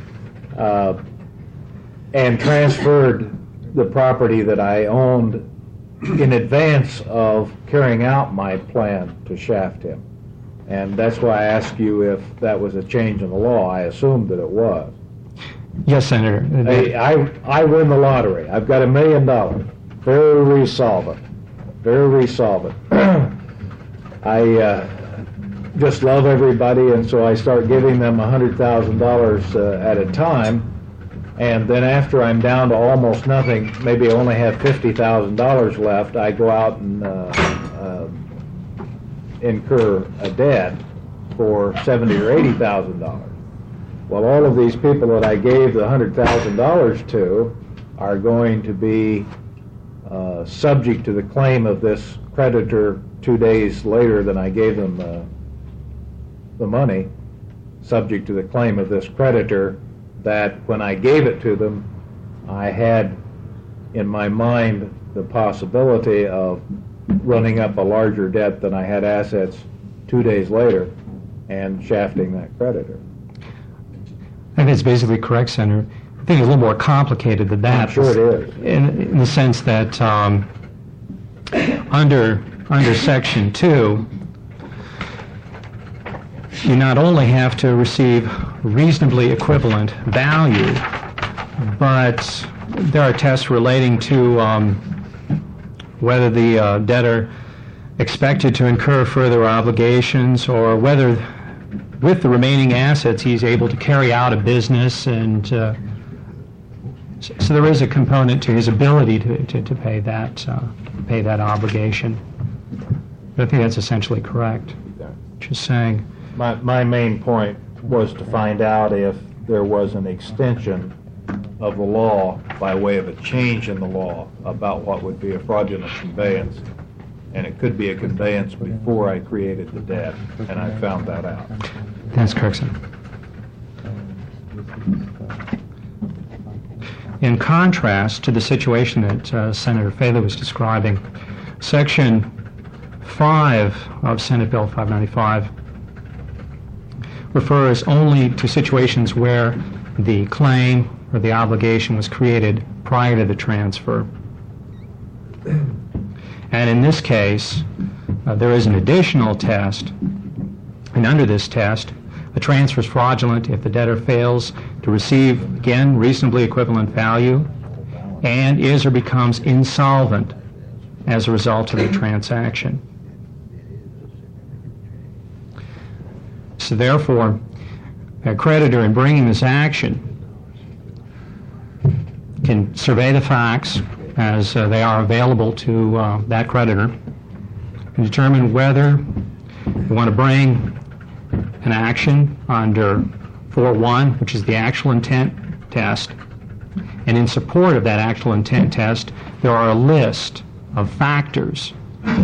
and transferred the property that I owned in advance of carrying out my plan to shaft him. And that's why I asked you if that was a change in the law. I assumed that it was. Yes, Senator. I win the lottery. I've got $1 million. Very solvent. Very solvent. I just love everybody, and so I start giving them $100,000 at a time. And then after I'm down to almost nothing, maybe I only have $50,000 left, I go out and incur a debt for $70,000 or $80,000. Well, all of these people that I gave the $100,000 to are going to be subject to the claim of this creditor 2 days later than I gave them the money, subject to the claim of this creditor that when I gave it to them, I had in my mind the possibility of running up a larger debt than I had assets 2 days later and shafting that creditor. I think it's basically correct, Senator. I think it's a little more complicated than that. I'm sure it is. In the sense that under Section 2, you not only have to receive reasonably equivalent value, but there are tests relating to whether the debtor expected to incur further obligations or whether with the remaining assets he's able to carry out a business, and so there is a component to his ability to pay that obligation. But I think that's essentially correct. Just saying. My main point was to find out if there was an extension of the law by way of a change in the law about what would be a fraudulent conveyance. And it could be a conveyance before I created the debt, and I found that out. That's correct, Senator. In contrast to the situation that Senator Fahey was describing, Section 5 of Senate Bill 595 refers only to situations where the claim or the obligation was created prior to the transfer. And in this case, there is an additional test, and under this test, a transfer is fraudulent if the debtor fails to receive, again, reasonably equivalent value and is or becomes insolvent as a result of the transaction. So therefore, a creditor in bringing this action can survey the facts as they are available to that creditor and determine whether you want to bring an action under 4.1, which is the actual intent test. And in support of that actual intent test, there are a list of factors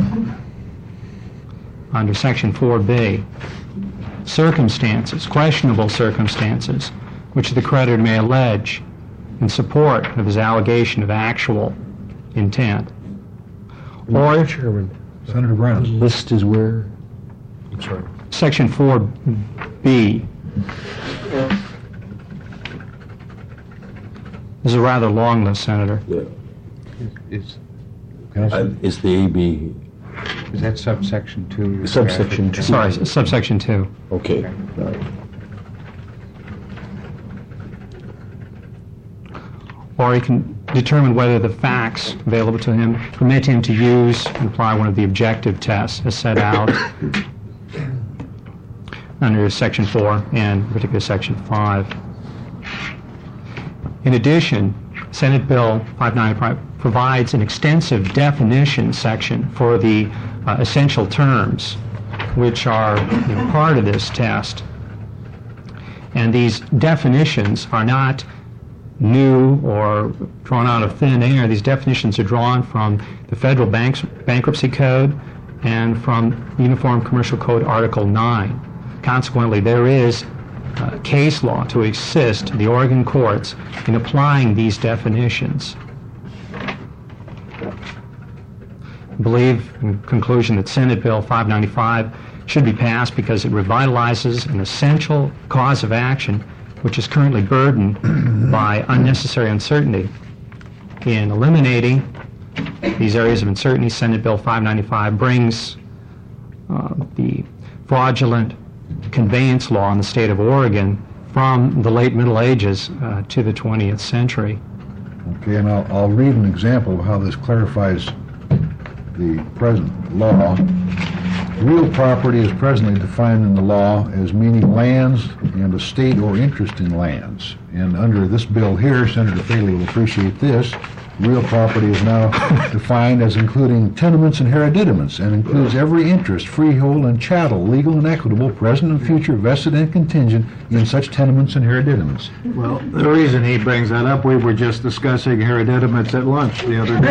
under Section 4B. Circumstances, questionable circumstances, which the creditor may allege in support of his allegation of actual intent. Or, Chairman, Senator Brown. The list is where? I'm sorry. Section 4B. This is a rather long list, Senator. Is Is the AB is that subsection 2? subsection 2? Sorry, subsection 2. Okay. All right. Or he can determine whether the facts available to him permit him to use and apply one of the objective tests as set out under Section 4 and in particular Section 5. In addition, Senate Bill 595 provides an extensive definition section for the essential terms, which are part of this test. And these definitions are not new or drawn out of thin air. These definitions are drawn from the Federal Bankruptcy Code and from Uniform Commercial Code Article 9. Consequently, there is case law to assist the Oregon courts in applying these definitions. I believe, in conclusion, that Senate Bill 595 should be passed because it revitalizes an essential cause of action which is currently burdened by unnecessary uncertainty. In eliminating these areas of uncertainty, Senate Bill 595 brings the fraudulent conveyance law in the state of Oregon from the late Middle Ages to the 20th century. Okay, and I'll read an example of how this clarifies the present law. Real property is presently defined in the law as meaning lands and estate or interest in lands. And under this bill here, Senator Faley will appreciate this, real property is now defined as including tenements and hereditaments, and includes every interest, freehold and chattel, legal and equitable, present and future, vested and contingent in such tenements and hereditaments. Well, the reason he brings that up, we were just discussing hereditaments at lunch the other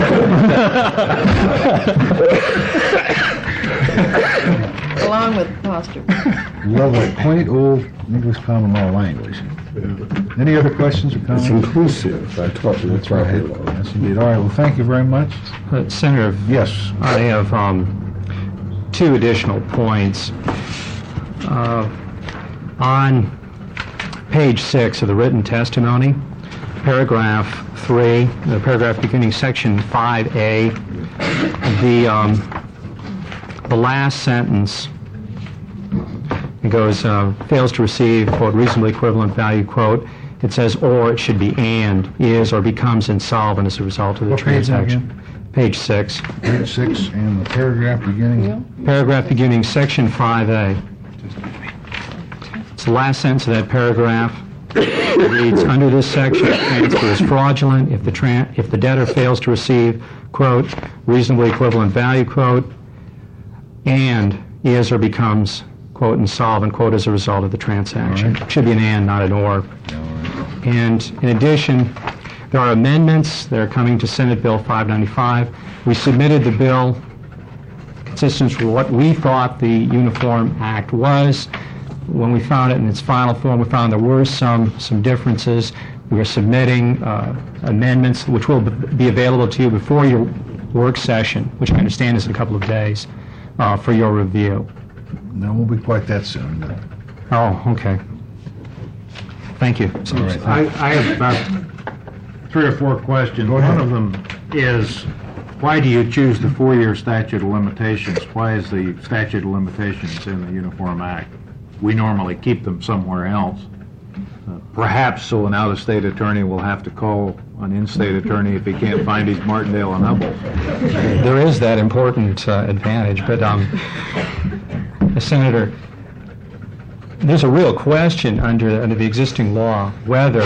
day. Along with posture. Love that quaint old English common law language. Any other questions or comments? It's inclusive. I taught you that's right. Yes, indeed. All right, well, thank you very much. Senator, yes, I have two additional points. On page 6 of the written testimony, paragraph 3, the paragraph beginning section 5A, the last sentence, it goes, fails to receive, quote, reasonably equivalent value, quote. It says, or it should be and, is, or becomes insolvent as a result of the transaction. Page 6. Page 6, and the paragraph beginning? Yeah. Paragraph beginning section 5A. It's the last sentence of that paragraph. It reads, under this section, transfer is fraudulent if the debtor fails to receive, quote, reasonably equivalent value, quote, and is or becomes, quote, insolvent, quote, as a result of the transaction. Right. It should be an and, not an or. Right. And in addition, there are amendments that are coming to Senate Bill 595. We submitted the bill consistent with what we thought the Uniform Act was. When we found it in its final form, we found there were some differences. We are submitting amendments which will be available to you before your work session, which I understand is in a couple of days, for your review. No, it won't be quite that soon. Oh, okay. Thank you. All right. I have about 3 or 4 questions. One of them is, why do you choose the 4-year statute of limitations? Why is the statute of limitations in the Uniform Act? We normally keep them somewhere else. Perhaps so an out-of-state attorney will have to call an in-state attorney if he can't find his Martindale and Hubble. There is that important advantage, but Senator, there's a real question under the existing law whether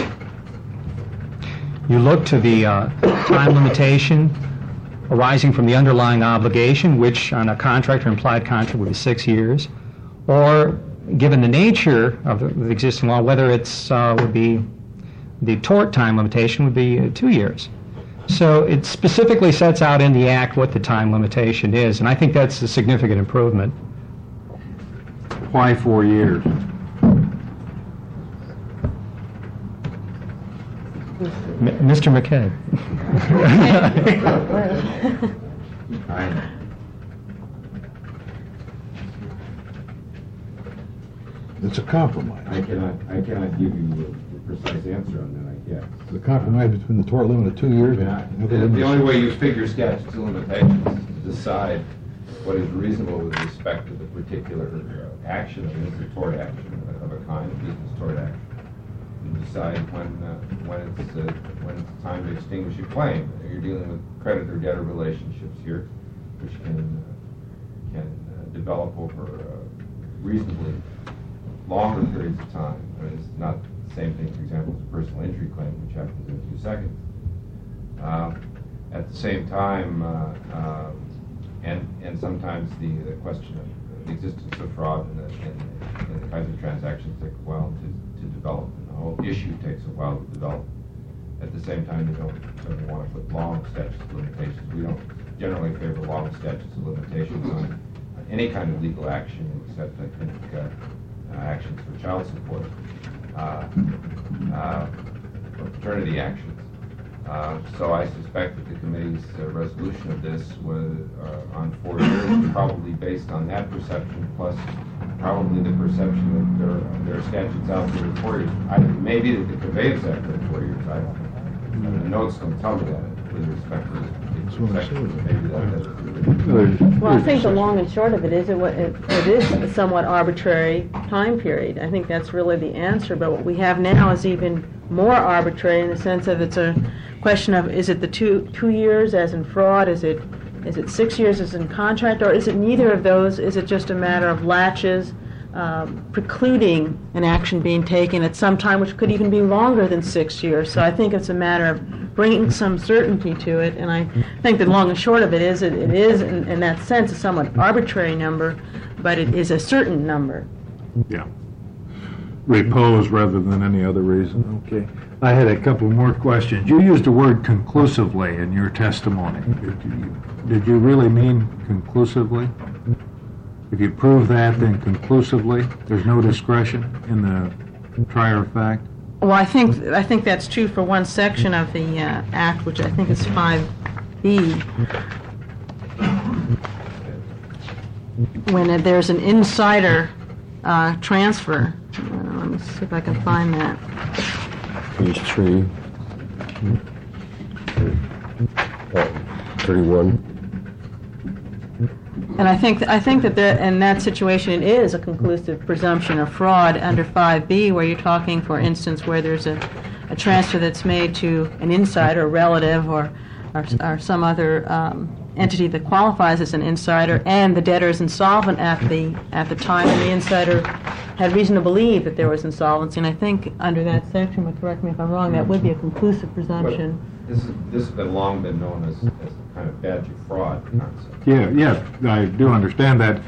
you look to the time limitation arising from the underlying obligation, which on a contract or implied contract would be 6 years, or given the nature of the existing law, whether it's would be the tort time limitation would be 2 years. So it specifically sets out in the Act what the time limitation is, and I think that's a significant improvement. Why 4 years? Mr. McKay. It's a compromise. I cannot give you a precise answer on that, I guess. The compromise between the tort limit of 2 years and the only way you figure statutes of limitations is to decide what is reasonable with respect to the particular action, if it's a tort action of a kind, a business tort action. You decide when it's time to extinguish a claim. You're dealing with creditor-debtor relationships here, which can develop over reasonably longer periods of time. I mean, it's not the same thing, for example, as a personal injury claim, which happens in a few seconds. At the same time, and sometimes the question of the existence of fraud and the kinds of transactions take a while to develop, and the whole issue takes a while to develop. At the same time, you don't want to put long statutes of limitations. We don't generally favor long statutes of limitations on any kind of legal action, except, I think, actions for child support, or paternity actions. So I suspect that the committee's resolution of this was on 4 years, probably based on that perception, plus probably the perception that there are statutes out there in 4 years. Maybe that the conveyance act in 4 years. I don't know. The notes don't tell me that with respect to the section. Maybe that has. Well, I think the long and short of it is it is a somewhat arbitrary time period. I think that's really the answer. But what we have now is even more arbitrary in the sense of it's a question of, is it the two years as in fraud? Is it 6 years as in contract? Or is it neither of those? Is it just a matter of latches precluding an action being taken at some time, which could even be longer than 6 years? So I think it's a matter of bringing some certainty to it. And I think the long and short of it is in that sense, a somewhat arbitrary number, but it is a certain number. Yeah. Repose rather than any other reason. Okay. I had a couple more questions. You used the word conclusively in your testimony. Did you really mean conclusively? If you prove that, then conclusively, there's no discretion in the trier of fact? Well, I think that's true for one section of the Act, which I think is 5B. When there's an insider transfer. Let me see if I can find that. Page 3. 31. And I think that in that situation it is a conclusive presumption of fraud under 5B, where you're talking, for instance, where there's a transfer that's made to an insider, a relative, or some other entity that qualifies as an insider, and the debtor is insolvent at the time, and the insider had reason to believe that there was insolvency. And I think under that section, but correct me if I'm wrong, that would be a conclusive presumption. This has long been known as the kind of badge of fraud concept. Yeah, I do understand that.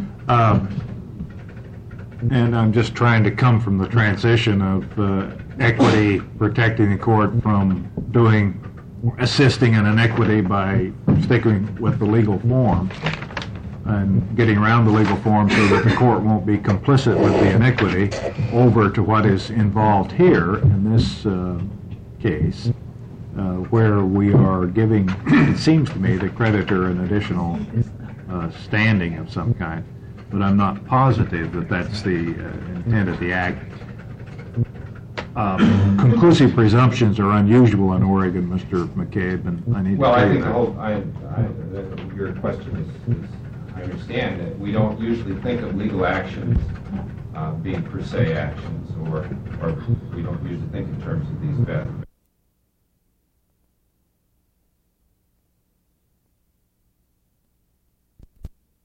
And I'm just trying to come from the transition of equity protecting the court from assisting in an equity by sticking with the legal form and getting around the legal form so that the court won't be complicit with the iniquity, over to what is involved here in this case, where we are giving, it seems to me, the creditor an additional standing of some kind, but I'm not positive that that's the intent of the Act. Conclusive presumptions are unusual in Oregon, Mr. McCabe, and I need to tell you that. Your question is, I understand that we don't usually think of legal actions being per se actions, or we don't usually think in terms of these